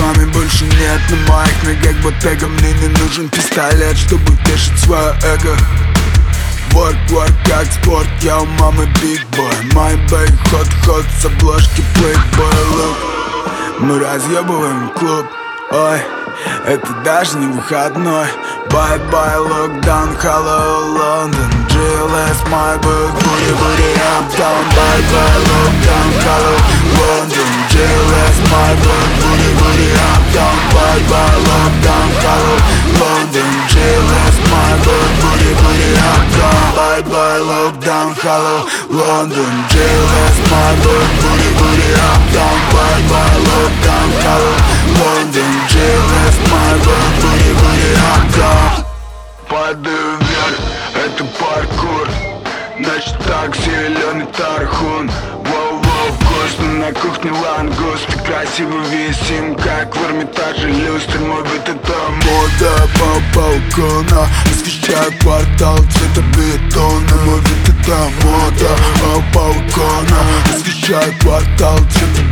маме больше нет на моих ногах ботега. Мне не нужен пистолет, чтобы тешить свое эго. Work, work, как спорт, я у мамы big boy. My bag, hot, с обложки Playboy, look. Мы разъебываем клуб, ой, это даже не выходной. Bye-bye, lockdown, hello, London. GLS, my book, booty, uptown. Bye-bye, lockdown, hello, London. GLS, my book, booty, uptown. Bye-bye, lockdown, hello, London. GLS, my book, booty, uptown. Bye-bye, lockdown, hello, London. GLS, my book, booty, uptown. Bye-bye, lockdown, hello, London. GLS, my book, booty, uptown. Падаю вверх, это паркур. Значит так, зеленый тархун. Воу-воу, вкусно на кухне лангуст. Ты красиво висим, как в Эрмитаже люстры. Мой вид это мода по балкона. Освещаю квартал цвета бетона. Мой вид это мода по балкона. Освещаю квартал цвета